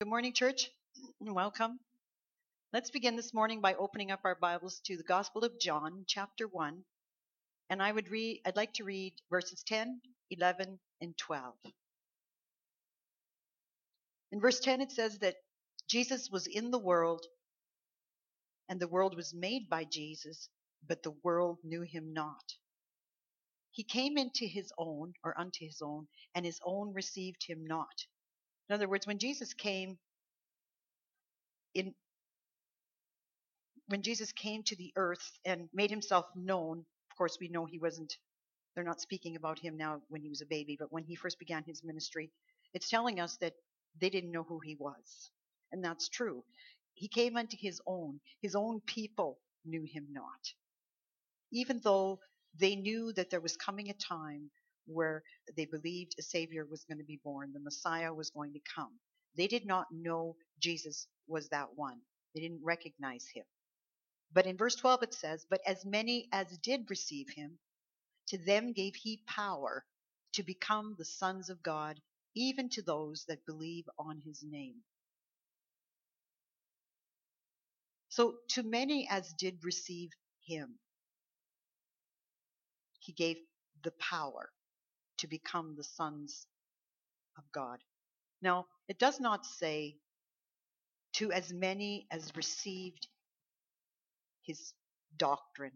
Good morning, church, and welcome. Let's begin this morning by opening up our Bibles to the Gospel of John, chapter 1, and I'd like to read verses 10, 11, and 12. In verse 10 it says that Jesus was in the world, and the world was made by Jesus, but the world knew him not. He came into his own, or unto his own, and his own received him not. In other words, when Jesus came in when Jesus came to the earth and made himself known, of course, we know they're not speaking about him now when he was a baby, but when he first began his ministry, it's telling us that they didn't know who he was. And that's true. He came unto his own people knew him not. Even though they knew that there was coming a time where they believed a Savior was going to be born, the Messiah was going to come. They did not know Jesus was that one. They didn't recognize him. But in verse 12 it says, "But as many as did receive him, to them gave he power to become the sons of God, even to those that believe on his name." So to many as did receive him, he gave the power to become the sons of God. Now, it does not say to as many as received his doctrine.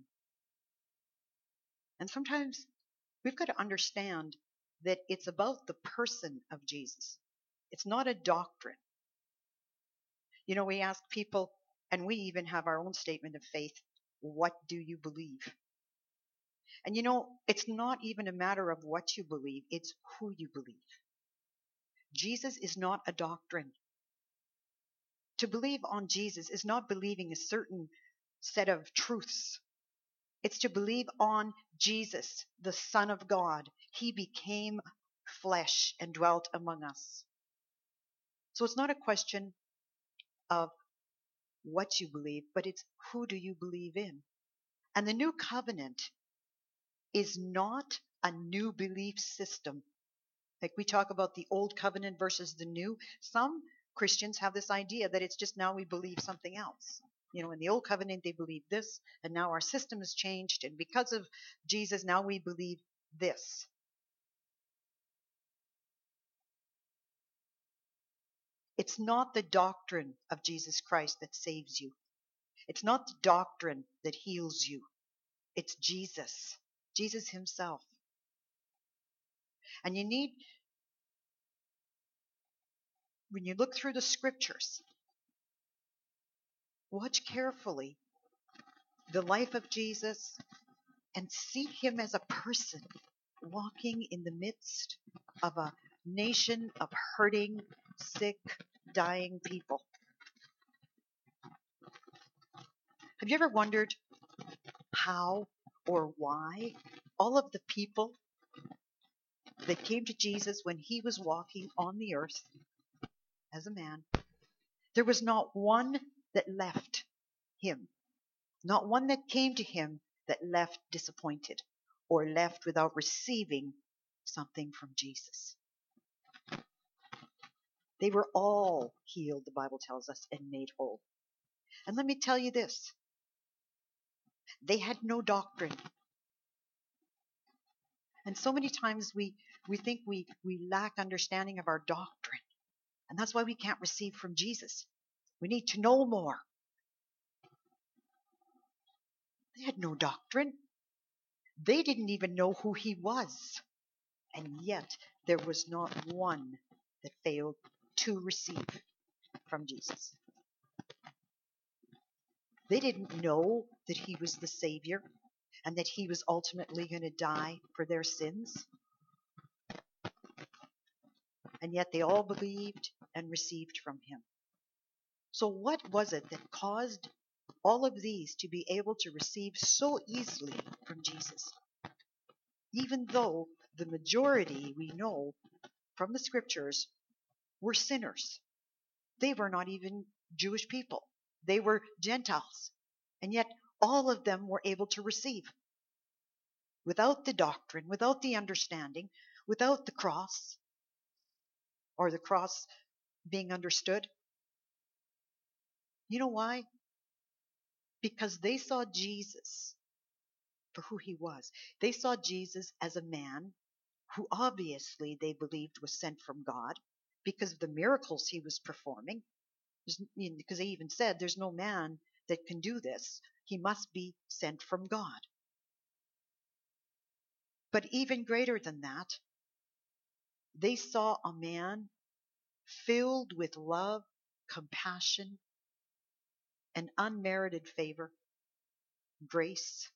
And sometimes we've got to understand that it's about the person of Jesus. It's not a doctrine. You know, we ask people, and we even have our own statement of faith, what do you believe? And you know, it's not even a matter of what you believe, it's who you believe. Jesus is not a doctrine. To believe on Jesus is not believing a certain set of truths. It's to believe on Jesus, the Son of God. He became flesh and dwelt among us. So it's not a question of what you believe, but it's who do you believe in? And the new covenant is not a new belief system. Like we talk about the old covenant versus the new. Some Christians have this idea that it's just now we believe something else. You know, in the old covenant they believed this, and now our system has changed, and because of Jesus now we believe this. It's not the doctrine of Jesus Christ that saves you. It's not the doctrine that heals you. It's Jesus. Jesus himself. And you need, when you look through the scriptures, watch carefully the life of Jesus and see him as a person walking in the midst of a nation of hurting, sick, dying people. Have you ever wondered how or why all of the people that came to Jesus when he was walking on the earth as a man, there was not one that left him, not one that came to him that left disappointed or left without receiving something from Jesus. They were all healed, the Bible tells us, and made whole. And let me tell you this, they had no doctrine. And so many times we think we lack understanding of our doctrine. And that's why we can't receive from Jesus. We need to know more. They had no doctrine. They didn't even know who he was. And yet there was not one that failed to receive from Jesus. They didn't know that he was the Savior and that he was ultimately going to die for their sins. And yet they all believed and received from him. So what was it that caused all of these to be able to receive so easily from Jesus? Even though the majority, we know from the scriptures, were sinners. They were not even Jewish people. They were Gentiles. And yet all of them were able to receive. Without the doctrine, without the understanding, without the cross, or the cross being understood. You know why? Because they saw Jesus for who he was. They saw Jesus as a man who obviously they believed was sent from God because of the miracles he was performing. Because they even said, there's no man that can do this. He must be sent from God. But even greater than that, they saw a man filled with love, compassion, and unmerited favor, grace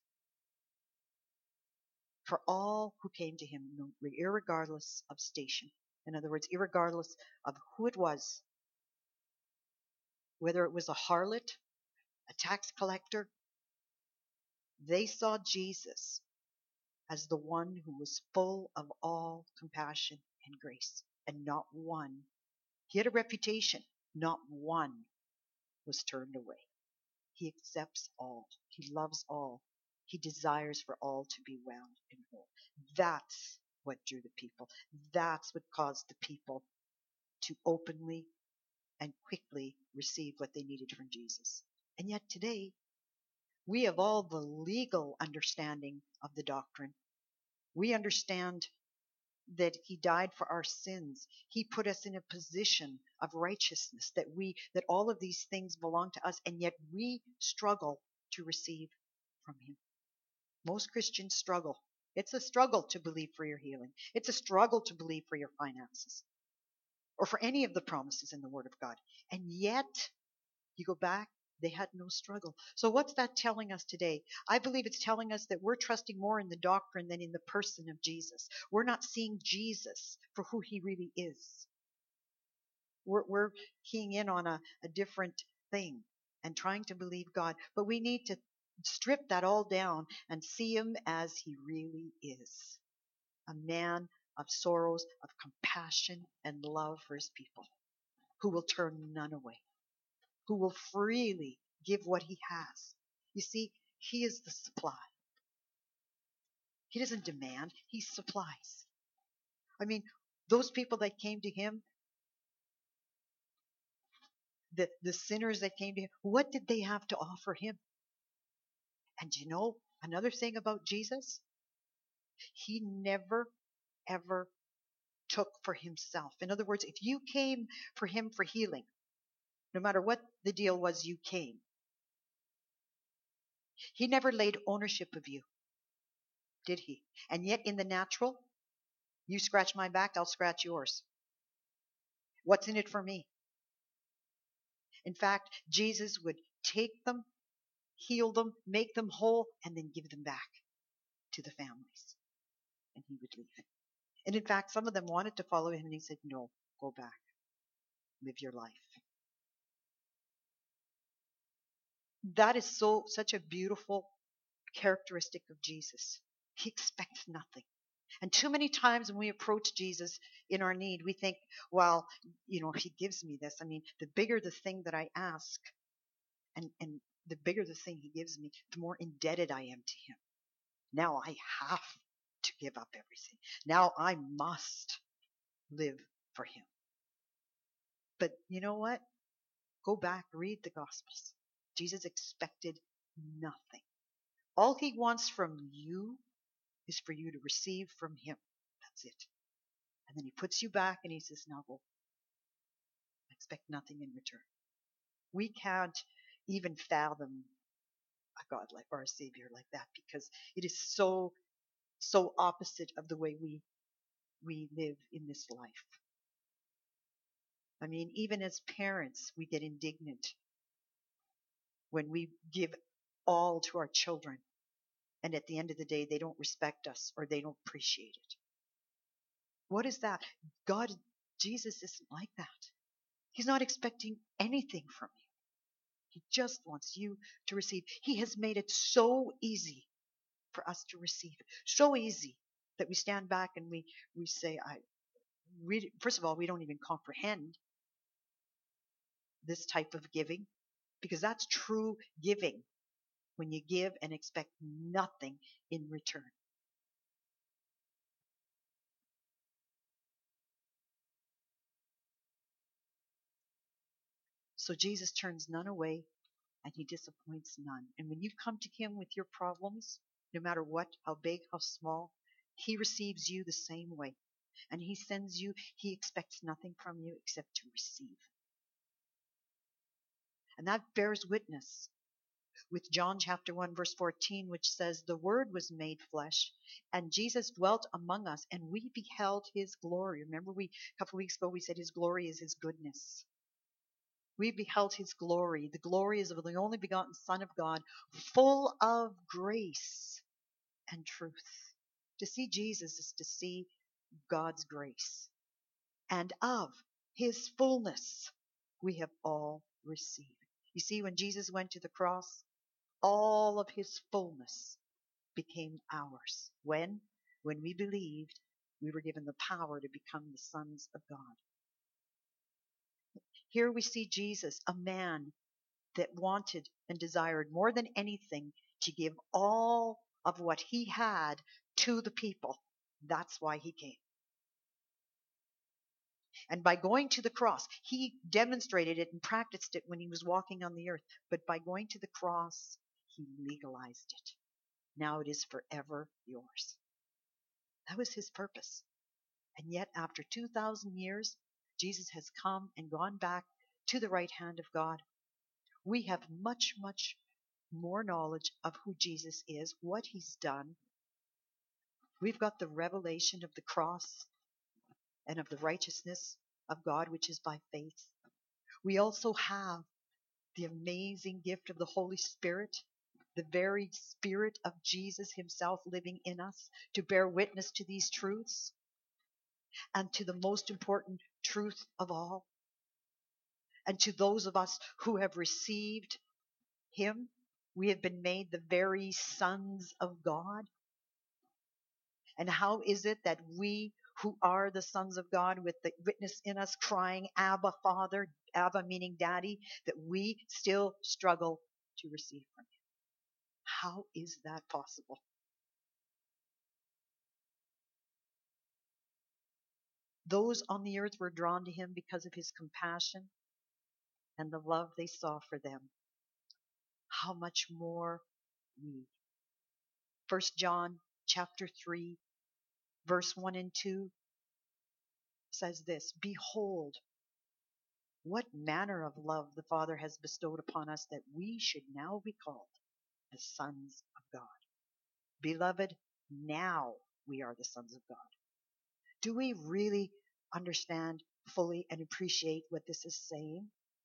for all who came to him, irregardless of station. In other words, irregardless of who it was, whether it was a harlot, a tax collector, they saw Jesus as the one who was full of all compassion and grace. And not one, he had a reputation, not one was turned away. He accepts all. He loves all. He desires for all to be well and whole. That's what drew the people. That's what caused the people to openly and quickly receive what they needed from Jesus. And yet today, we have all the legal understanding of the doctrine. We understand that he died for our sins. He put us in a position of righteousness, that all of these things belong to us, and yet we struggle to receive from him. Most Christians struggle. It's a struggle to believe for your healing. It's a struggle to believe for your finances or for any of the promises in the Word of God. And yet, you go back, they had no struggle. So what's that telling us today? I believe it's telling us that we're trusting more in the doctrine than in the person of Jesus. We're not seeing Jesus for who he really is. We're keying in on a different thing and trying to believe God. But we need to strip that all down and see him as he really is. A man of sorrows, of compassion and love for his people, who will turn none away, who will freely give what he has. You see, he is the supply. He doesn't demand, he supplies. I mean, those people that came to him, the sinners that came to him, what did they have to offer him? And you know, another thing about Jesus, he never, ever took for himself. In other words, if you came for him for healing, no matter what the deal was, you came. He never laid ownership of you, did he? And yet in the natural, you scratch my back, I'll scratch yours. What's in it for me? In fact, Jesus would take them, heal them, make them whole, and then give them back to the families. And he would leave it. And in fact, some of them wanted to follow him, and he said, no, go back. Live your life. That is such a beautiful characteristic of Jesus. He expects nothing. And too many times when we approach Jesus in our need, we think, well, if he gives me this, I mean, the bigger the thing that I ask and the bigger the thing he gives me, the more indebted I am to him. Now I have to give up everything. Now I must live for him. But you know what? Go back, read the Gospels. Jesus expected nothing. All he wants from you is for you to receive from him. That's it. And then he puts you back and he says, now go. I expect nothing in return. We can't even fathom a God like or a Savior like that, because it is so opposite of the way we live in this life. I mean, even as parents, we get indignant when we give all to our children, and at the end of the day, they don't respect us or they don't appreciate it. What is that? Jesus isn't like that. He's not expecting anything from you. He just wants you to receive. He has made it so easy for us to receive. So easy that we stand back and we say, first of all, we don't even comprehend this type of giving, because that's true giving, when you give and expect nothing in return. So Jesus turns none away, and he disappoints none. And when you come to him with your problems, no matter what, how big, how small, he receives you the same way. And he sends you, he expects nothing from you except to receive. And that bears witness with John chapter 1 verse 14, which says, the word was made flesh and Jesus dwelt among us and we beheld his glory. Remember, a couple of weeks ago we said his glory is his goodness. We beheld his glory. The glory is of the only begotten Son of God, full of grace and truth. To see Jesus is to see God's grace. And of his fullness we have all received. You see, when Jesus went to the cross, all of his fullness became ours. When? When we believed, we were given the power to become the sons of God. Here we see Jesus, a man that wanted and desired more than anything to give all of what he had to the people. That's why he came. And by going to the cross, he demonstrated it and practiced it when he was walking on the earth. But by going to the cross, he legalized it. Now it is forever yours. That was his purpose. And yet, after 2,000 years, Jesus has come and gone back to the right hand of God. We have much, much more knowledge of who Jesus is, what he's done. We've got the revelation of the cross and of the righteousness of God, which is by faith. We also have the amazing gift of the Holy Spirit, the very Spirit of Jesus himself living in us to bear witness to these truths and to the most important truth of all. And to those of us who have received him, we have been made the very sons of God. And how is it that we who are the sons of God with the witness in us crying, Abba, Father, Abba meaning Daddy, that we still struggle to receive from him? How is that possible? Those on the earth were drawn to him because of his compassion and the love they saw for them. How much more we? 1 John chapter 3, verse 1 and 2 says this, behold, what manner of love the Father has bestowed upon us that we should now be called the sons of God. Beloved, now we are the sons of God. Do we really understand fully and appreciate what this is saying?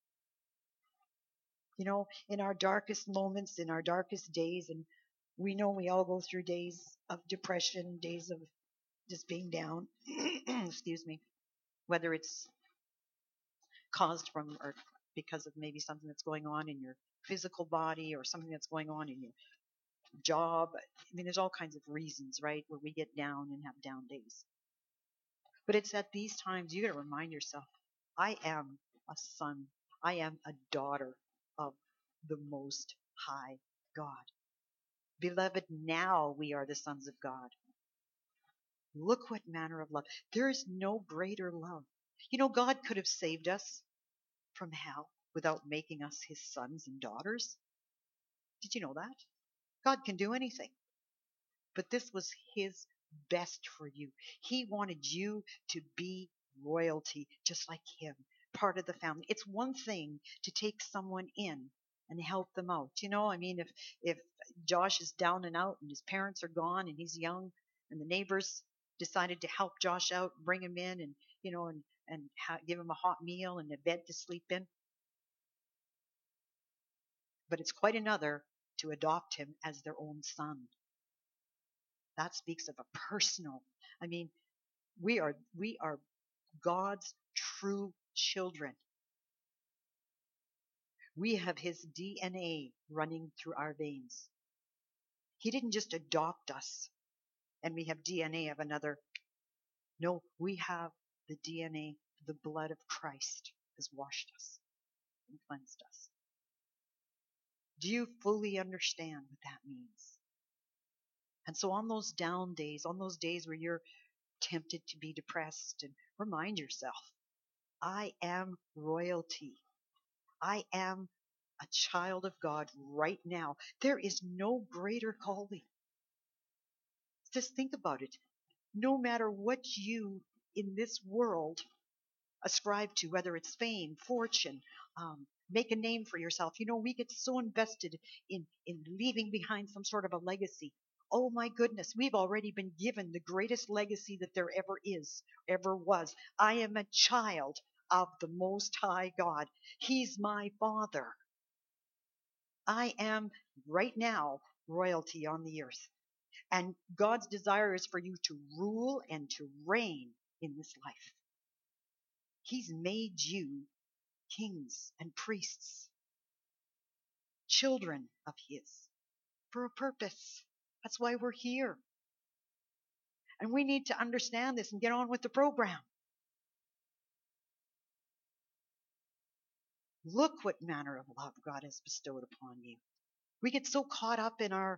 You know, in our darkest moments, in our darkest days, and we know we all go through days of depression, days of just being down, excuse me, whether it's caused from or because of maybe something that's going on in your physical body or something that's going on in your job. I mean, there's all kinds of reasons, right, where we get down and have down days. But it's at these times you got to remind yourself, I am a son. I am a daughter of the Most High God. Beloved, now we are the sons of God. Look what manner of love. There is no greater love. You know, God could have saved us from hell without making us his sons and daughters. Did you know that? God can do anything. But this was his best for you. He wanted you to be royalty, just like him, part of the family. It's one thing to take someone in and help them out. You know, I mean, if Josh is down and out and his parents are gone and he's young and the neighbors decided to help Josh out, bring him in and, you know, and give him a hot meal and a bed to sleep in. But it's quite another to adopt him as their own son. That speaks of a personal. I mean, we are God's true children. We have his DNA running through our veins. He didn't just adopt us and we have DNA of another. No, we have the DNA, the blood of Christ has washed us and cleansed us. Do you fully understand what that means? And so on those down days, on those days where you're tempted to be depressed, and remind yourself, I am royalty. I am a child of God right now. There is no greater calling. Just think about it. No matter what you in this world ascribe to, whether it's fame, fortune, make a name for yourself. We get so invested in leaving behind some sort of a legacy. Oh my goodness, we've already been given the greatest legacy that there ever is, ever was. I am a child of the Most High God. He's my Father. I am right now royalty on the earth. And God's desire is for you to rule and to reign in this life. He's made you kings and priests, children of His, for a purpose. That's why we're here. And we need to understand this and get on with the program. Look what manner of love God has bestowed upon you. We get so caught up in our,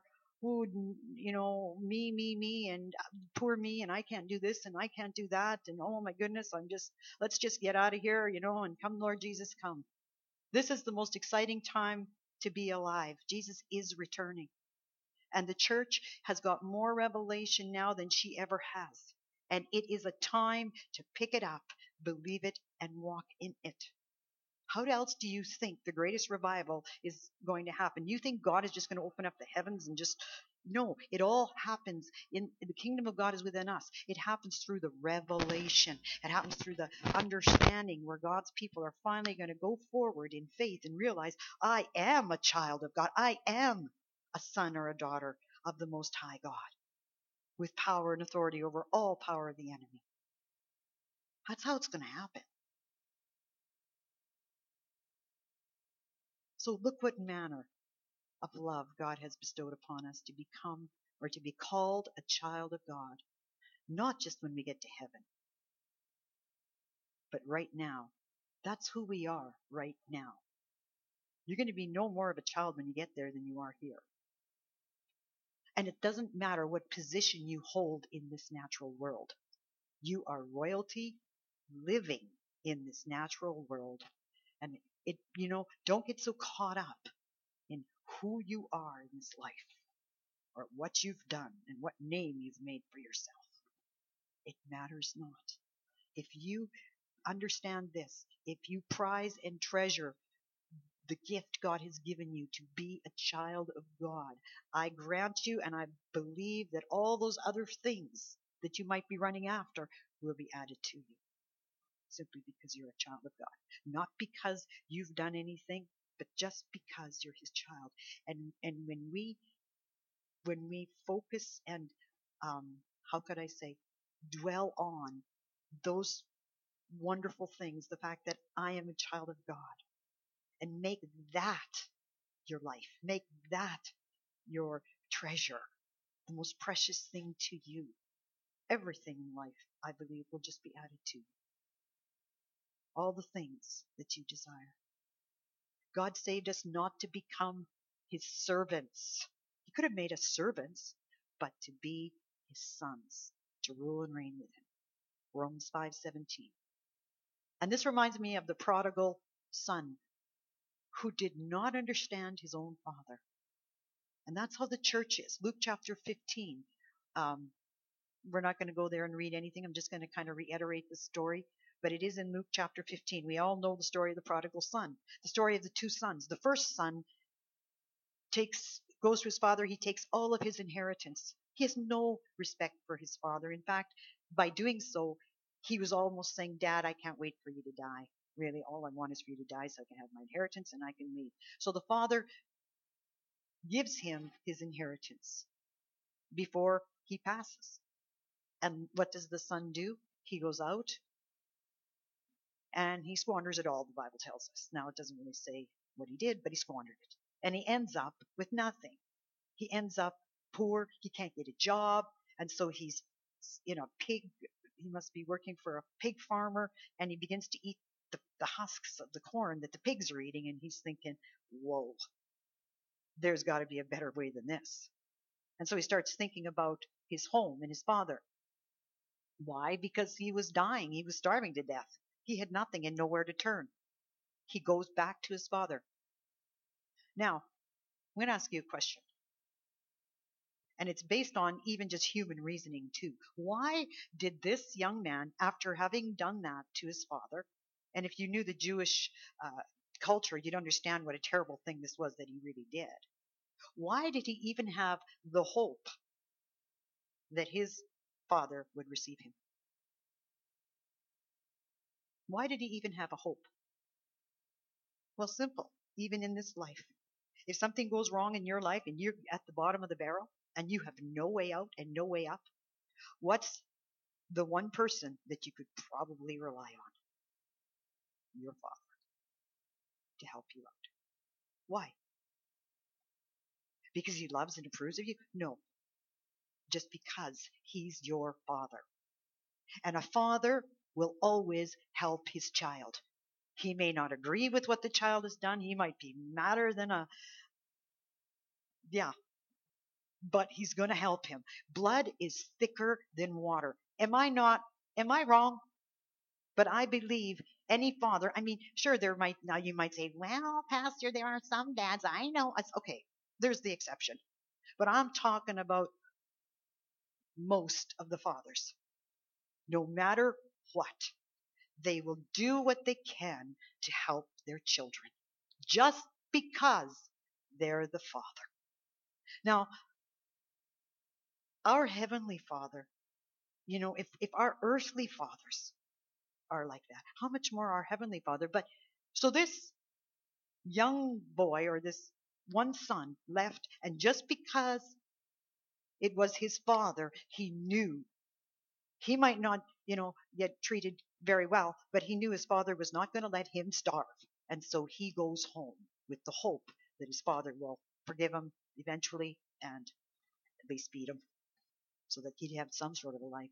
me, and poor me, and I can't do this and I can't do that, and oh my goodness, let's just get out of here, and come, Lord Jesus, come. This is the most exciting time to be alive. Jesus is returning. And the church has got more revelation now than she ever has. And it is a time to pick it up, believe it, and walk in it. How else do you think the greatest revival is going to happen? You think God is just going to open up the heavens and just... No, it all happens in the kingdom of God is within us. It happens through the revelation. It happens through the understanding where God's people are finally going to go forward in faith and realize, I am a child of God. I am a son or a daughter of the Most High God with power and authority over all power of the enemy. That's how it's going to happen. So look what manner of love God has bestowed upon us to become or to be called a child of God, not just when we get to heaven, but right now. That's who we are right now. You're going to be no more of a child when you get there than you are here. And it doesn't matter what position you hold in this natural world. You are royalty living in this natural world. And don't get so caught up in who you are in this life, or what you've done and what name you've made for yourself. It matters not. If you understand this, if you prize and treasure the gift God has given you to be a child of God, I grant you, and I believe that all those other things that you might be running after will be added to you, simply because you're a child of God. Not because you've done anything, but just because you're His child. And when we focus and how could I say, dwell on those wonderful things, the fact that I am a child of God, and make that your life, make that your treasure, the most precious thing to you, everything in life, I believe, will just be added to you. All the things that you desire. God saved us not to become His servants. He could have made us servants, but to be His sons, to rule and reign with Him. Romans 5:17. And this reminds me of the prodigal son who did not understand his own father. And that's how the church is. Luke chapter 15. We're not going to go there and read anything. I'm just going to kind of reiterate the story. But it is in Luke chapter 15. We all know the story of the prodigal son, the story of the two sons. The first son goes to his father. He takes all of his inheritance. He has no respect for his father. In fact, by doing so, he was almost saying, Dad, I can't wait for you to die. Really, all I want is for you to die so I can have my inheritance and I can leave. So the father gives him his inheritance before he passes. And what does the son do? He goes out and he squanders it all, the Bible tells us. Now, it doesn't really say what he did, but he squandered it. And he ends up with nothing. He ends up poor. He can't get a job. And so he's in a pig. He must be working for a pig farmer. And he begins to eat the husks of the corn that the pigs are eating. And he's thinking, whoa, there's got to be a better way than this. And so he starts thinking about his home and his father. Why? Because he was dying. He was starving to death. He had nothing and nowhere to turn. He goes back to his father. Now, I'm going to ask you a question. And it's based on even just human reasoning, too. Why did this young man, after having done that to his father, and if you knew the Jewish culture, you'd understand what a terrible thing this was that he really did. Why did he even have the hope that his father would receive him? Why did he even have a hope? Well, simple. Even in this life, if something goes wrong in your life and you're at the bottom of the barrel and you have no way out and no way up, what's the one person that you could probably rely on? Your father, to help you out. Why? Because he loves and approves of you? No, just because he's your father. And a father will always help his child. He may not agree with what the child has done. He might be madder than but he's going to help him. Blood is thicker than water. Am I wrong? But I believe any father, I mean, sure, now you might say, well, Pastor, there are some dads. I know. Okay, there's the exception. But I'm talking about most of the fathers. No matter what, they will do what they can to help their children just because they're the father. Now, our Heavenly Father, if our earthly fathers are like that, how much more our Heavenly Father? But so this young boy or this one son left, and just because it was his father, he knew he might not, get treated very well, but he knew his father was not going to let him starve. And so he goes home with the hope that his father will forgive him eventually and at least feed him so that he'd have some sort of a life.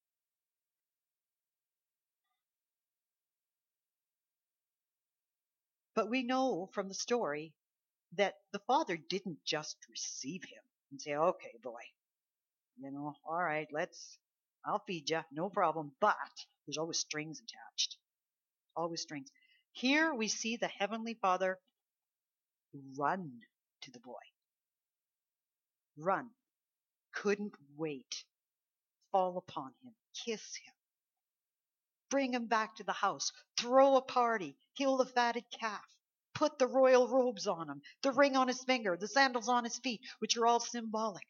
But we know from the story that the father didn't just receive him and say, okay, boy, all right, I'll feed you, no problem. But there's always strings attached, always strings. Here we see the Heavenly Father run to the boy, run, couldn't wait, fall upon him, kiss him, bring him back to the house, throw a party, kill the fatted calf, put the royal robes on him, the ring on his finger, the sandals on his feet, which are all symbolic.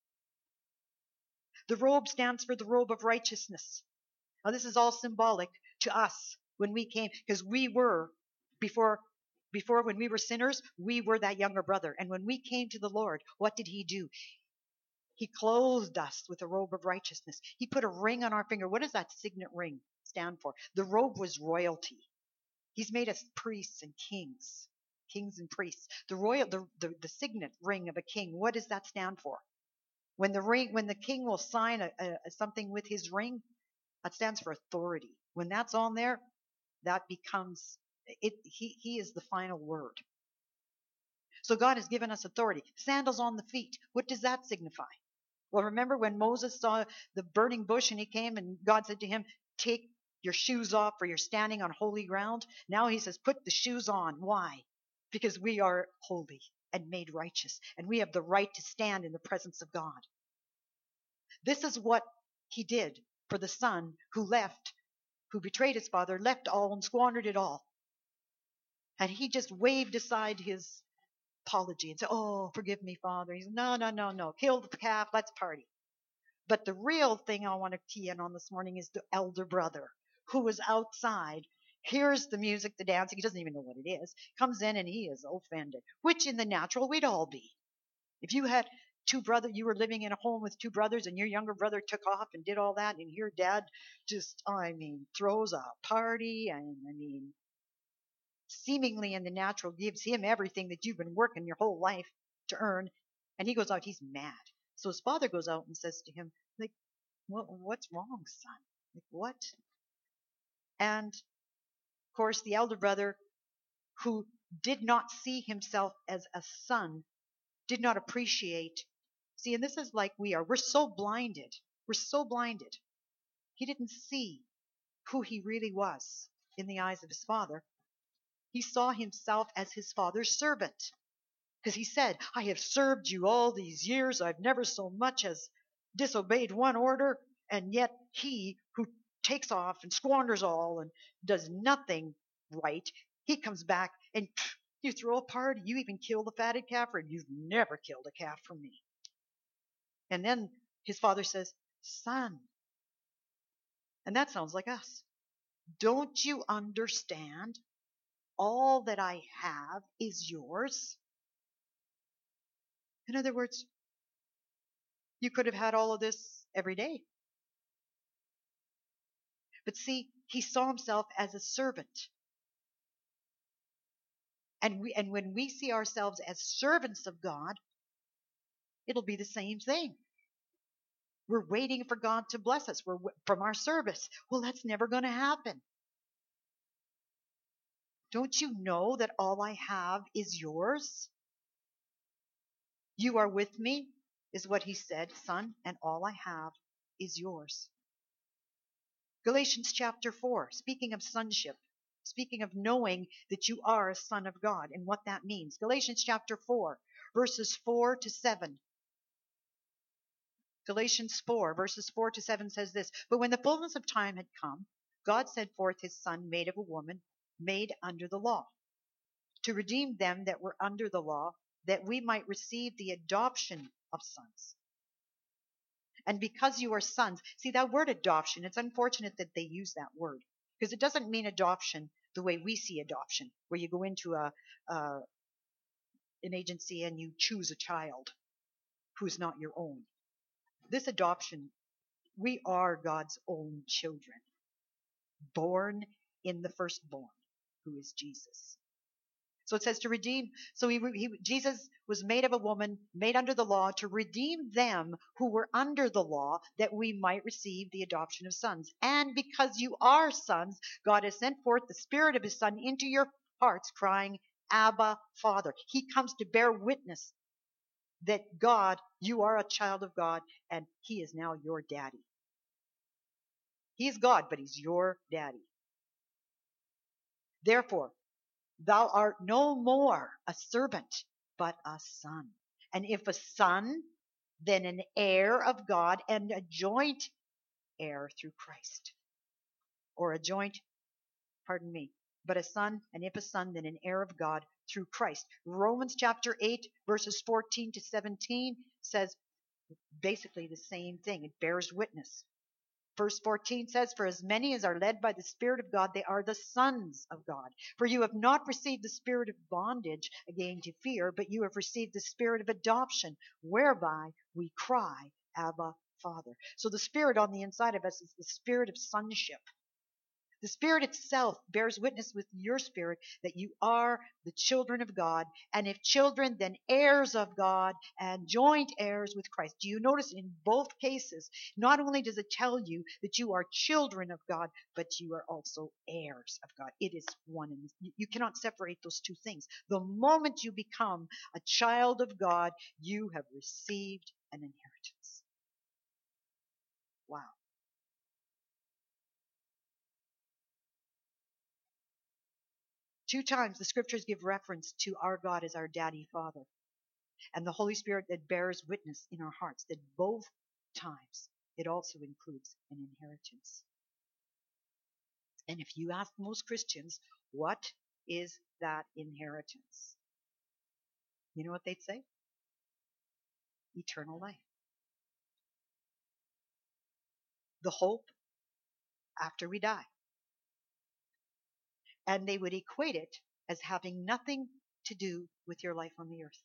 The robe stands for the robe of righteousness. Now, this is all symbolic to us when we came, because we were, before when we were sinners, we were that younger brother. And when we came to the Lord, what did he do? He clothed us with a robe of righteousness. He put a ring on our finger. What does that signet ring stand for? The robe was royalty. He's made us priests and kings and priests. The signet ring of a king, what does that stand for? When the king will sign something with his ring, that stands for authority. When that's on there, that becomes it. He is the final word. So God has given us authority. Sandals on the feet. What does that signify? Well, remember when Moses saw the burning bush and he came and God said to him, take your shoes off for you're standing on holy ground. Now he says, put the shoes on. Why? Because we are holy and made righteous, and we have the right to stand in the presence of God. This is what he did for the son who betrayed his father, left all and squandered it all. And he just waved aside his apology and said, oh, forgive me, Father. He said, no, kill the calf, let's party. But the real thing I want to key in on this morning is the elder brother who was outside, hears the music, the dancing, he doesn't even know what it is, comes in and he is offended, which in the natural we'd all be. If you had two brothers, you were living in a home with two brothers and your younger brother took off and did all that, and your dad just, throws a party, and seemingly in the natural gives him everything that you've been working your whole life to earn, and he goes out, he's mad. So his father goes out and says to him, like, what's wrong, son? Like, what? And of course, the elder brother, who did not see himself as a son, did not appreciate. See, and this is like we are. We're so blinded. We're so blinded. He didn't see who he really was in the eyes of his father. He saw himself as his father's servant. Because he said, I have served you all these years. I've never so much as disobeyed one order. And yet he who takes off and squanders all and does nothing right, he comes back and you throw a party. You even kill the fatted calf, and you've never killed a calf for me. And then his father says, son. And that sounds like us. Don't you understand? All that I have is yours. In other words, you could have had all of this every day. But see, he saw himself as a servant. And when we see ourselves as servants of God, it'll be the same thing. We're waiting for God to bless us from our service. Well, that's never going to happen. Don't you know that all I have is yours? You are with me, is what he said, son, and all I have is yours. Galatians chapter 4, speaking of sonship, speaking of knowing that you are a son of God and what that means. Galatians chapter 4, verses 4 to 7. Galatians 4, verses 4 to 7 says this, but when the fullness of time had come, God sent forth his son, made of a woman, made under the law, to redeem them that were under the law, that we might receive the adoption of sons. And because you are sons, see that word adoption, it's unfortunate that they use that word, because it doesn't mean adoption the way we see adoption, where you go into an agency and you choose a child who's not your own. This adoption, we are God's own children, born in the firstborn, who is Jesus. So it says to redeem. So Jesus was made of a woman, made under the law, to redeem them who were under the law, that we might receive the adoption of sons. And because you are sons, God has sent forth the Spirit of his Son into your hearts, crying, Abba, Father. He comes to bear witness that God, you are a child of God, and he is now your daddy. He is God, but he's your daddy. Therefore, thou art no more a servant, but a son. And if a son, then an heir of God and a joint heir through Christ. Or a joint, but a son, and if a son, then an heir of God through Christ. Romans chapter 8, verses 14 to 17 says basically the same thing. It bears witness. Verse 14 says, for as many as are led by the Spirit of God, they are the sons of God. For you have not received the spirit of bondage again to fear, but you have received the spirit of adoption, whereby we cry, Abba, Father. So the Spirit on the inside of us is the spirit of sonship. The Spirit itself bears witness with your spirit that you are the children of God, and if children, then heirs of God and joint heirs with Christ. Do you notice in both cases, not only does it tell you that you are children of God, but you are also heirs of God. It is one. You cannot separate those two things. The moment you become a child of God, you have received an inheritance. Wow. Two times the scriptures give reference to our God as our daddy father, and the Holy Spirit that bears witness in our hearts that both times it also includes an inheritance. And if you ask most Christians, what is that inheritance? You know what they'd say? Eternal life. The hope after we die. And they would equate it as having nothing to do with your life on the earth.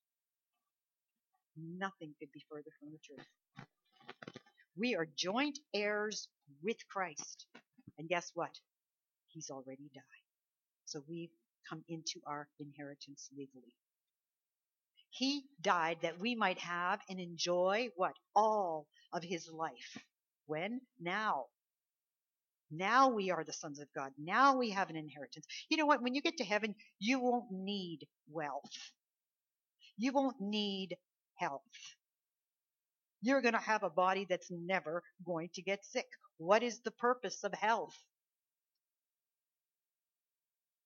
Nothing could be further from the truth. We are joint heirs with Christ. And guess what? He's already died. So we've come into our inheritance legally. He died that we might have and enjoy what? All of his life. When? Now. Now we are the sons of God. Now we have an inheritance. You know what? When you get to heaven, you won't need wealth. You won't need health. You're going to have a body that's never going to get sick. What is the purpose of health?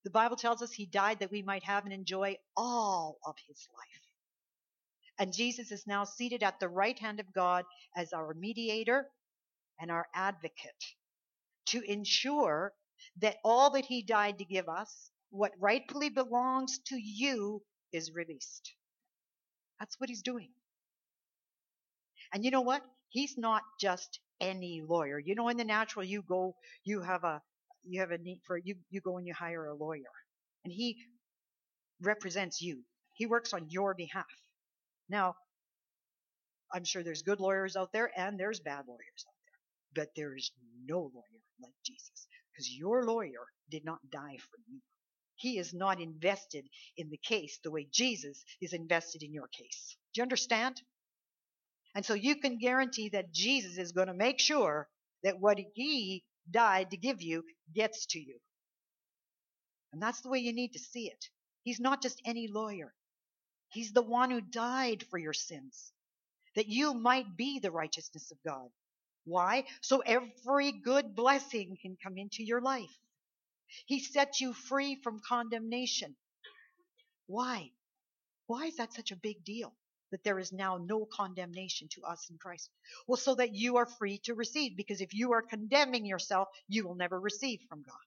The Bible tells us he died that we might have and enjoy all of his life. And Jesus is now seated at the right hand of God as our mediator and our advocate to ensure that all that he died to give us, what rightfully belongs to you, is released. That's what he's doing. And you know what? He's not just any lawyer. You know, in the natural, you have a need for, you go and you hire a lawyer, and he represents you. He works on your behalf. Now, I'm sure there's good lawyers out there and there's bad lawyers out there, but there is no lawyer like Jesus, because your lawyer did not die for you. He is not invested in the case the way Jesus is invested in your case. Do you understand? And so you can guarantee that Jesus is going to make sure that what he died to give you gets to you. And that's the way you need to see it. He's not just any lawyer. He's the one who died for your sins, that you might be the righteousness of God. Why? So every good blessing can come into your life. He set you free from condemnation. Why? Why is that such a big deal? That there is now no condemnation to us in Christ. Well, so that you are free to receive, because if you are condemning yourself, you will never receive from God.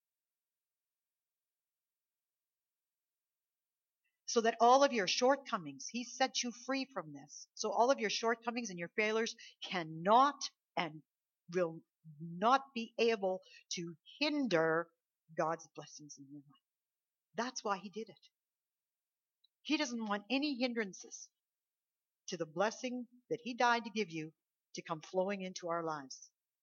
So that all of your shortcomings, he set you free from this. So all of your shortcomings and your failures cannot and will not be able to hinder God's blessings in your life. That's why he did it. He doesn't want any hindrances to the blessing that he died to give you to come flowing into our lives.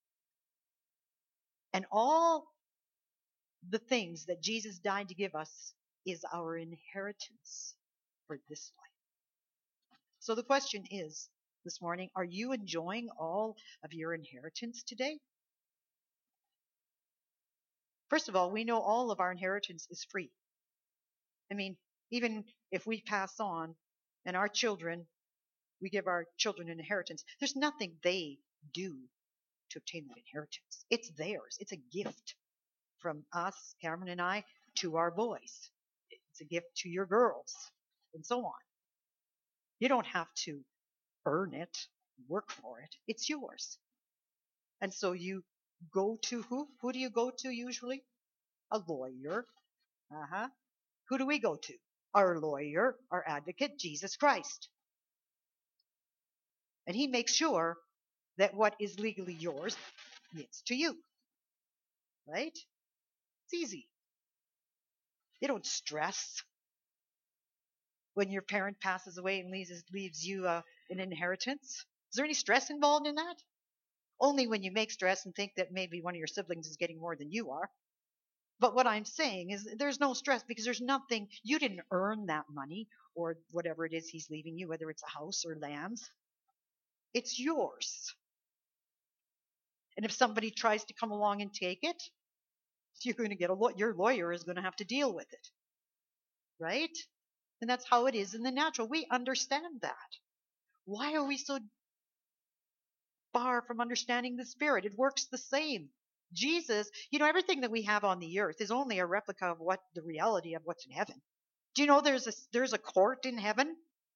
And all the things that Jesus died to give us is our inheritance for this life. So the question is, this morning, are you enjoying all of your inheritance today? First of all, we know all of our inheritance is free. I mean, even if we pass on and our children, we give our children an inheritance, there's nothing they do to obtain that inheritance. It's theirs. It's a gift from us, Cameron and I, to our boys. It's a gift to your girls, and so on. You don't have to earn it, work for it. It's yours. And so you go to who? Who do you go to usually? A lawyer. Who do we go to? Our lawyer, our advocate, Jesus Christ. And he makes sure that what is legally yours gets to you. Right? It's easy. You don't stress when your parent passes away and leaves you an inheritance. Is there any stress involved in that? Only when you make stress and think that maybe one of your siblings is getting more than you are. But what I'm saying is there's no stress, because there's nothing, you didn't earn that money or whatever it is he's leaving you, whether it's a house or lands. It's yours. And if somebody tries to come along and take it, you're going to get your lawyer is going to have to deal with it. Right? And that's how it is in the natural. We understand that. Why are we so far from understanding the Spirit? It works the same. Jesus, everything that we have on the earth is only a replica of what the reality of what's in heaven. Do you know there's a court in heaven?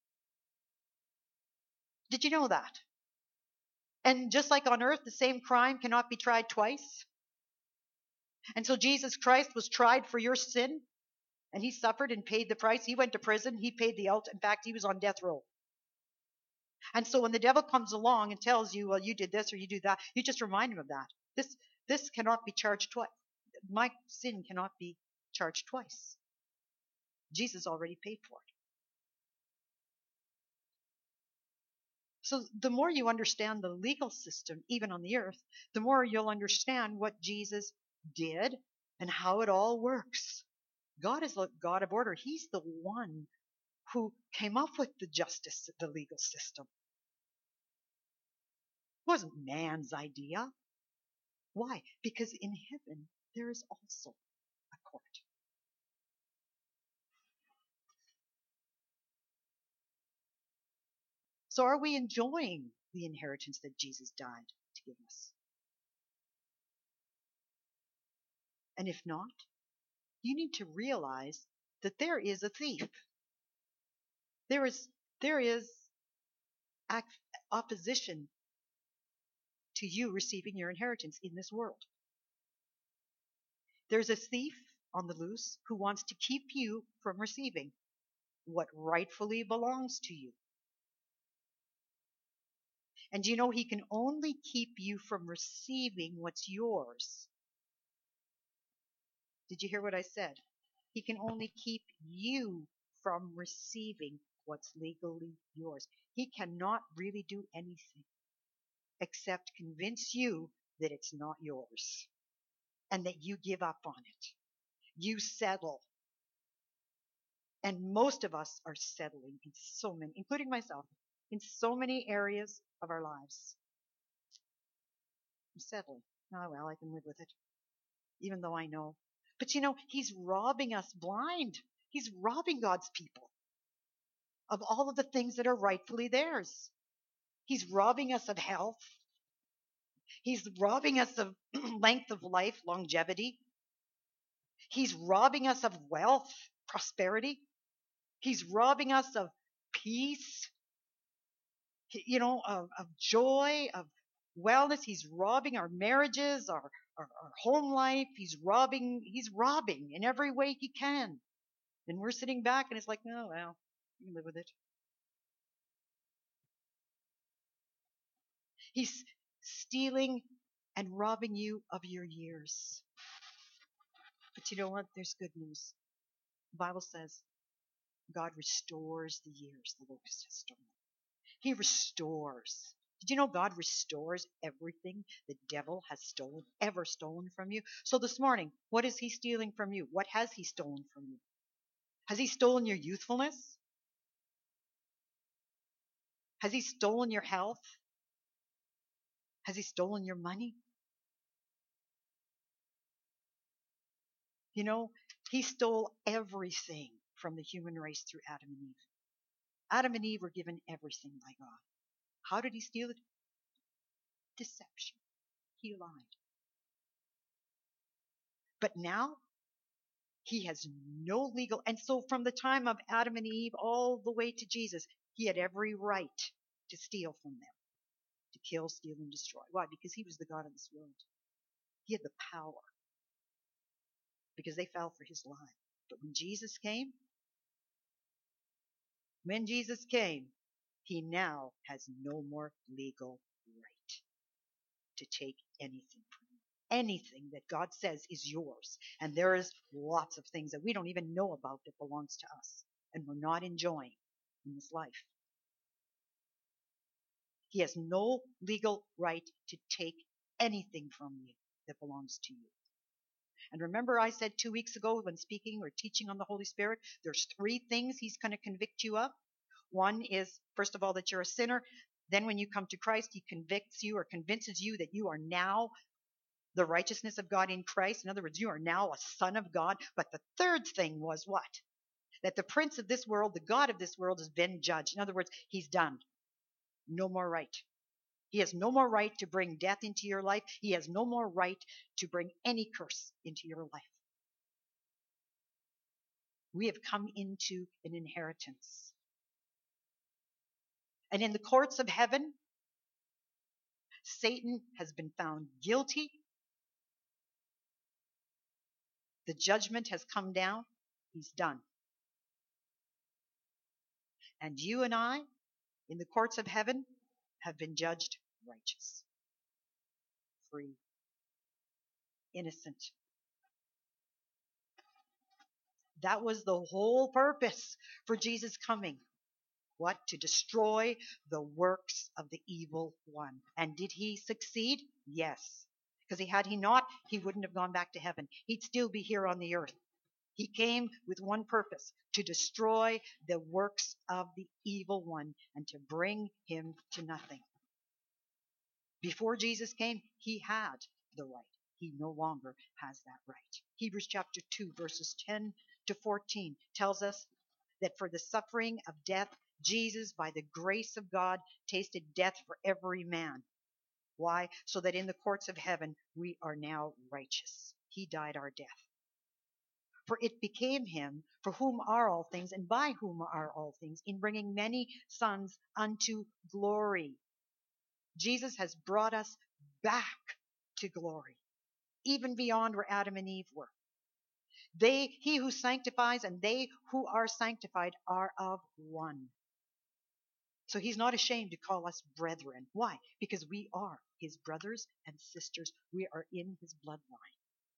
Did you know that? And just like on earth, the same crime cannot be tried twice. And so Jesus Christ was tried for your sin, and he suffered and paid the price. He went to prison. He paid the ultimate. In fact, he was on death row. And so when the devil comes along and tells you, well, you did this or you do that, you just remind him of that. This cannot be charged twice. My sin cannot be charged twice. Jesus already paid for it. So the more you understand the legal system, even on the earth, the more you'll understand what Jesus did and how it all works. God is a God of order. He's the one who came up with the justice, the legal system. It wasn't man's idea. Why? Because in heaven there is also a court. So are we enjoying the inheritance that Jesus died to give us? And if not, you need to realize that there is a thief. There is opposition to you receiving your inheritance in this world. There's a thief on the loose who wants to keep you from receiving what rightfully belongs to you. And you know, he can only keep you from receiving what's yours. Did you hear what I said? He can only keep you from receiving what's legally yours. He cannot really do anything except convince you that it's not yours and that you give up on it. You settle. And most of us are settling in so many, including myself, in so many areas of our lives. I'm settling. Oh, well, I can live with it, even though I know. But you know, he's robbing us blind. He's robbing God's people of all of the things that are rightfully theirs. He's robbing us of health. He's robbing us of length of life, longevity. He's robbing us of wealth, prosperity. He's robbing us of peace, you know, of joy, of wellness. He's robbing our marriages, our home life. He's robbing in every way he can. And we're sitting back and it's like, oh, well, you can live with it. He's stealing and robbing you of your years. But you know what? There's good news. The Bible says God restores the years the locust has stolen. He restores. Did you know God restores everything the devil has ever stolen from you? So this morning, what is he stealing from you? What has he stolen from you? Has he stolen your youthfulness? Has he stolen your health? Has he stolen your money? You know, he stole everything from the human race through Adam and Eve. Adam and Eve were given everything by God. How did he steal it? Deception. He lied. But now he has no legal, and so from the time of Adam and Eve all the way to Jesus, he had every right to steal from them, to kill, steal, and destroy. Why? Because he was the God of this world. He had the power because they fell for his lie. But when Jesus came, he now has no more legal right to take anything from you. Anything that God says is yours. And there is lots of things that we don't even know about that belongs to us and we're not enjoying in this life. He has no legal right to take anything from you that belongs to you. And remember I said 2 weeks ago when speaking or teaching on the Holy Spirit, there's 3 things he's going to convict you of. One is, first of all, that you're a sinner. Then when you come to Christ, he convicts you or convinces you that you are now the righteousness of God in Christ. In other words, you are now a son of God. But the third thing was what? That the prince of this world, the God of this world, has been judged. In other words, he's done. No more right. He has no more right to bring death into your life. He has no more right to bring any curse into your life. We have come into an inheritance. And in the courts of heaven, Satan has been found guilty. The judgment has come down. He's done. And you and I, in the courts of heaven, have been judged righteous, free, innocent. That was the whole purpose for Jesus coming. What? To destroy the works of the evil one. And did he succeed? Yes. Because had he not, he wouldn't have gone back to heaven. He'd still be here on the earth. He came with one purpose, to destroy the works of the evil one and to bring him to nothing. Before Jesus came, he had the right. He no longer has that right. Hebrews chapter 2, verses 10 to 14 tells us that for the suffering of death, Jesus, by the grace of God, tasted death for every man. Why? So that in the courts of heaven, we are now righteous. He died our death. For it became him for whom are all things and by whom are all things, in bringing many sons unto glory. Jesus has brought us back to glory, even beyond where Adam and Eve were. He who sanctifies and they who are sanctified are of one. So he's not ashamed to call us brethren. Why? Because we are his brothers and sisters. We are in his bloodline.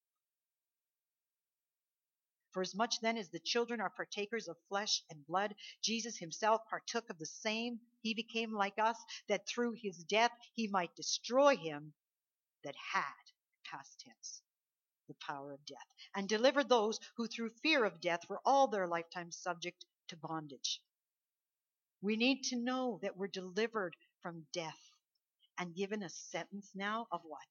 For as much then as the children are partakers of flesh and blood, Jesus himself partook of the same. He became like us, that through his death he might destroy him that had, past tense, the power of death, and deliver those who through fear of death were all their lifetime subject to bondage. We need to know that we're delivered from death and given a sentence now of what?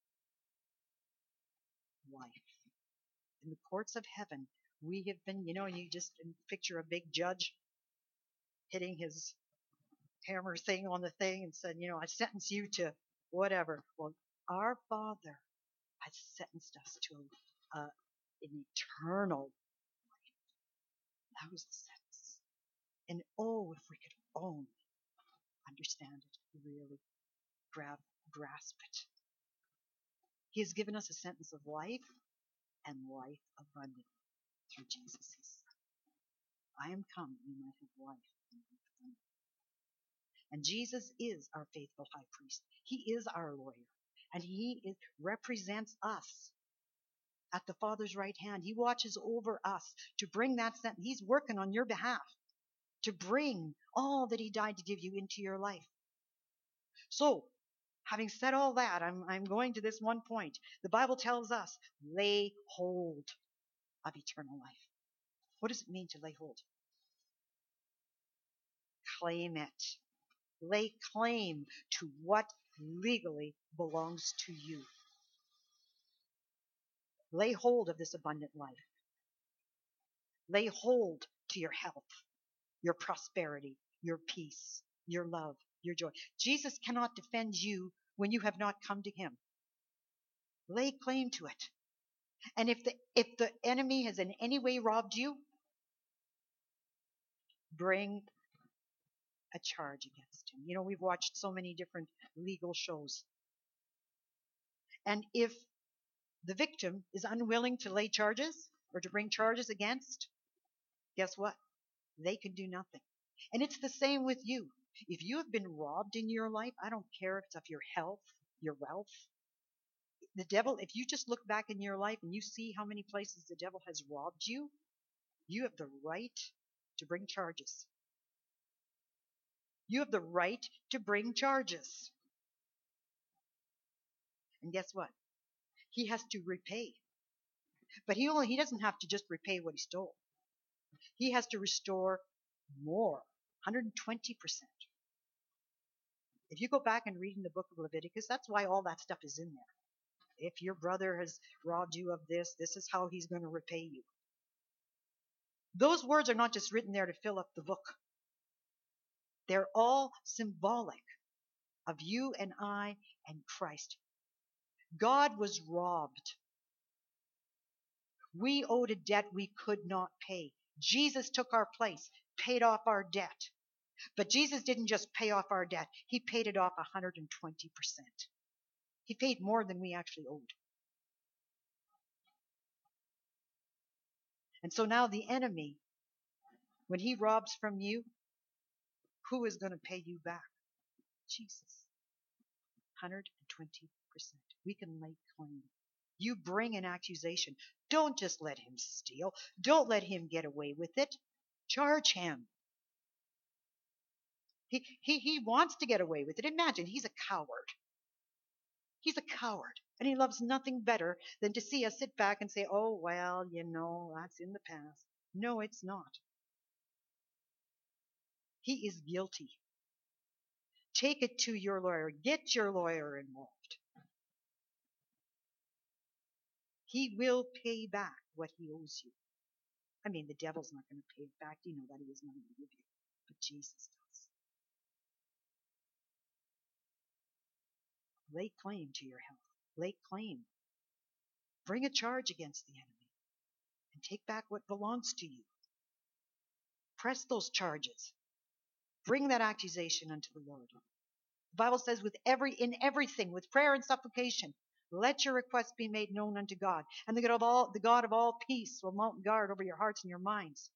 Life. In the courts of heaven, we have been, you just picture a big judge hitting his hammer thing on the thing and said, I sentence you to whatever. Well, our Father has sentenced us to an eternal life. That was the sentence. And oh, if we could only understand it, really grasp it. He has given us a sentence of life and life abundant through Jesus, his Son. I am come that you might have life and life abundant. And Jesus is our faithful high priest. He is our lawyer. And he represents us at the Father's right hand. He watches over us to bring that sentence. He's working on your behalf to bring all that he died to give you into your life. So, having said all that, I'm going to this one point. The Bible tells us, lay hold of eternal life. What does it mean to lay hold? Claim it. Lay claim to what legally belongs to you. Lay hold of this abundant life. Lay hold to your health, your prosperity, your peace, your love, your joy. Jesus cannot defend you when you have not come to him. Lay claim to it. And if the enemy has in any way robbed you, bring a charge against him. We've watched so many different legal shows. And if the victim is unwilling to lay charges or to bring charges against, guess what? They can do nothing. And it's the same with you. If you have been robbed in your life, I don't care if it's of your health, your wealth. The devil, if you just look back in your life and you see how many places the devil has robbed you, you have the right to bring charges. You have the right to bring charges. And guess what? He has to repay. But he doesn't have to just repay what he stole. He has to restore more, 120%. If you go back and read in the book of Leviticus, that's why all that stuff is in there. If your brother has robbed you of this, this is how he's going to repay you. Those words are not just written there to fill up the book. They're all symbolic of you and I and Christ. God was robbed. We owed a debt we could not pay. Jesus took our place, paid off our debt. But Jesus didn't just pay off our debt. He paid it off 120%. He paid more than we actually owed. And so now the enemy, when he robs from you, who is going to pay you back? Jesus. 120%. We can lay claim. You bring an accusation. Don't just let him steal. Don't let him get away with it. Charge him. He wants to get away with it. Imagine, he's a coward. He's a coward. And he loves nothing better than to see us sit back and say, oh, well, that's in the past. No, it's not. He is guilty. Take it to your lawyer. Get your lawyer involved. He will pay back what he owes you. I mean, the devil's not going to pay it back. You know that he is not going to give you. But Jesus does. Lay claim to your health. Lay claim. Bring a charge against the enemy. And take back what belongs to you. Press those charges. Bring that accusation unto the Lord. The Bible says, in everything, with prayer and supplication, let your requests be made known unto God. And the God of all peace will mount guard over your hearts and your minds.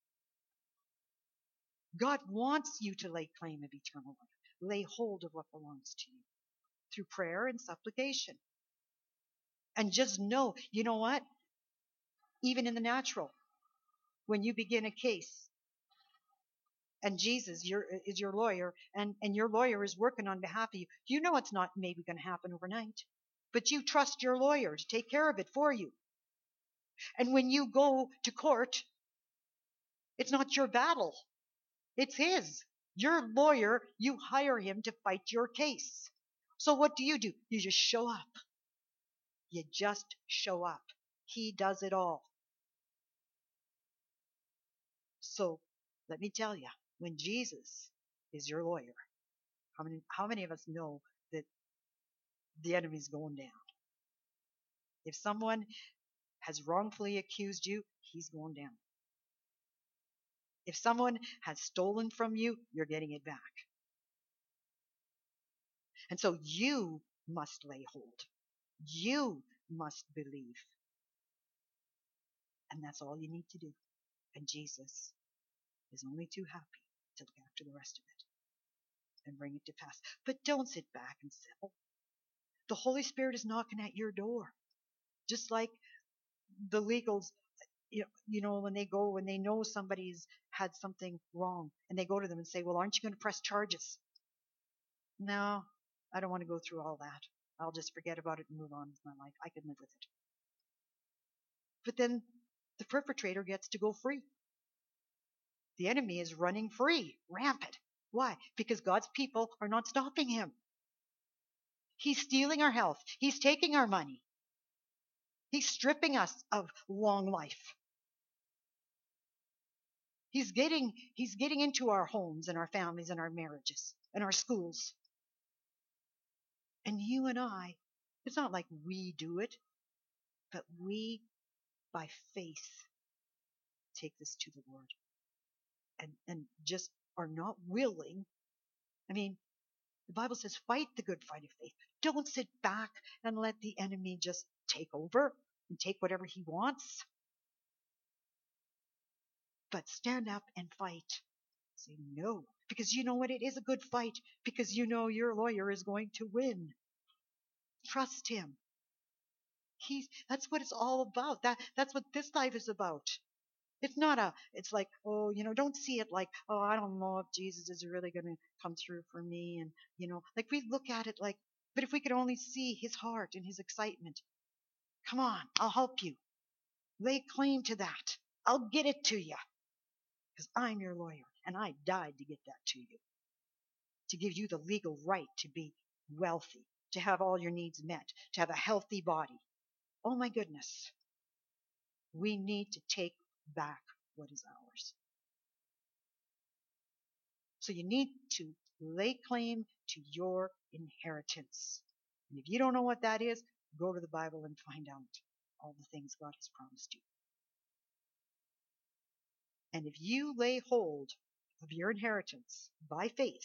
God wants you to lay claim of eternal life. Lay hold of what belongs to you through prayer and supplication. And just know, you know what? Even in the natural, when you begin a case, and Jesus is your lawyer, and your lawyer is working on behalf of you, you know it's not maybe going to happen overnight. But you trust your lawyer to take care of it for you. And when you go to court, it's not your battle. It's his. Your lawyer, you hire him to fight your case. So what do? You just show up. You just show up. He does it all. So let me tell you, when Jesus is your lawyer, how many of us know that the enemy's going down? If someone has wrongfully accused you, he's going down. If someone has stolen from you, you're getting it back. And so you must lay hold. You must believe. And that's all you need to do. And Jesus is only too happy to look after the rest of it and bring it to pass. But don't sit back and settle. The Holy Spirit is knocking at your door. Just like the legals, when they know somebody's had something wrong, and they go to them and say, well, aren't you going to press charges? No, I don't want to go through all that. I'll just forget about it and move on with my life. I can live with it. But then the perpetrator gets to go free. The enemy is running free, rampant. Why? Because God's people are not stopping him. He's stealing our health. He's taking our money. He's stripping us of long life. He's getting into our homes and our families and our marriages and our schools. And you and I, it's not like we do it, but we, by faith, take this to the Lord and just are not willing. I mean, the Bible says, fight the good fight of faith. Don't sit back and let the enemy just take over and take whatever he wants. But stand up and fight. Say no, because you know what? It is a good fight, because you know your lawyer is going to win. Trust him. That's what it's all about. That's what this life is about. It's like, don't see it like, I don't know if Jesus is really going to come through for me. And, like we look at it like, but if we could only see his heart and his excitement, come on, I'll help you. Lay claim to that. I'll get it to you because I'm your lawyer and I died to get that to you, to give you the legal right to be wealthy, to have all your needs met, to have a healthy body. Oh my goodness. We need to take back what is ours. So you need to lay claim to your inheritance. And if you don't know what that is, go to the Bible and find out all the things God has promised you. And if you lay hold of your inheritance by faith,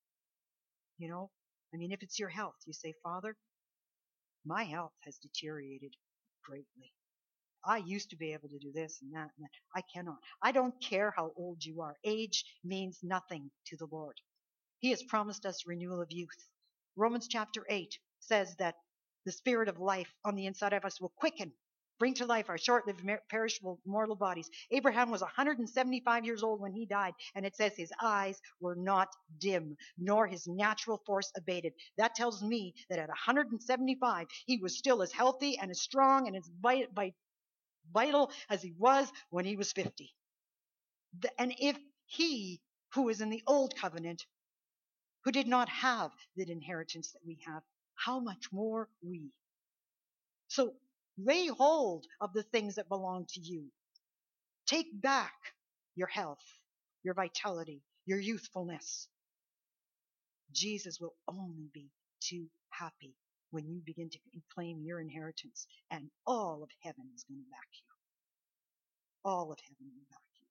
if it's your health, you say, Father, my health has deteriorated greatly. I used to be able to do this and that. I cannot. I don't care how old you are. Age means nothing to the Lord. He has promised us renewal of youth. Romans chapter 8 says that the spirit of life on the inside of us will quicken, bring to life our short-lived, perishable, mortal bodies. Abraham was 175 years old when he died, and it says his eyes were not dim, nor his natural force abated. That tells me that at 175, he was still as healthy and as strong and as vital as he was when he was 50. And if he, who is in the old covenant, who did not have that inheritance that we have, how much more we? So lay hold of the things that belong to you. Take back your health, your vitality, your youthfulness. Jesus will only be too happy when you begin to claim your inheritance, and all of heaven is going to back you. All of heaven will back you.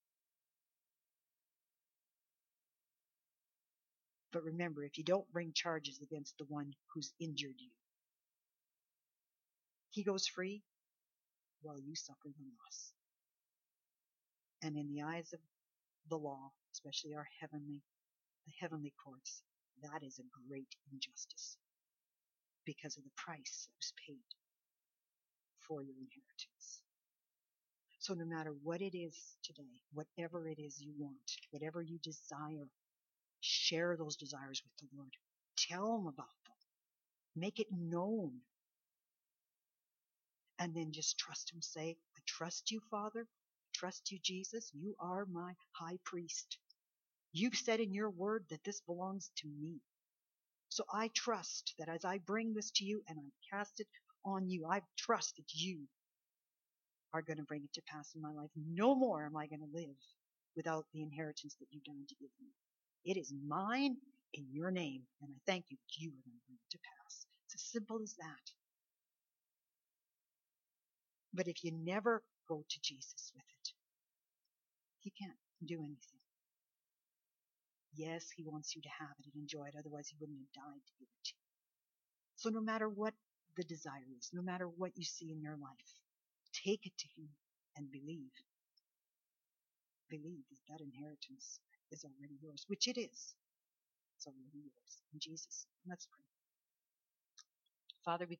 But remember, if you don't bring charges against the one who's injured you, he goes free while you suffer the loss. And in the eyes of the law, especially the heavenly courts, that is a great injustice because of the price that was paid for your inheritance. So no matter what it is today, whatever it is you want, whatever you desire, share those desires with the Lord. Tell him about them. Make it known. And then just trust him. Say, I trust you, Father. I trust you, Jesus. You are my high priest. You've said in your word that this belongs to me. So I trust that as I bring this to you and I cast it on you, I trust that you are going to bring it to pass in my life. No more am I going to live without the inheritance that you've done to give me. It is mine in your name, and I thank you that you are going to bring it to pass. It's as simple as that. But if you never go to Jesus with it, he can't do anything. Yes, he wants you to have it and enjoy it, otherwise he wouldn't have died to give it to you. So no matter what the desire is, no matter what you see in your life, take it to him and believe. Believe that that inheritance is already yours, which it is. It's already yours in Jesus. Let's pray. Father, we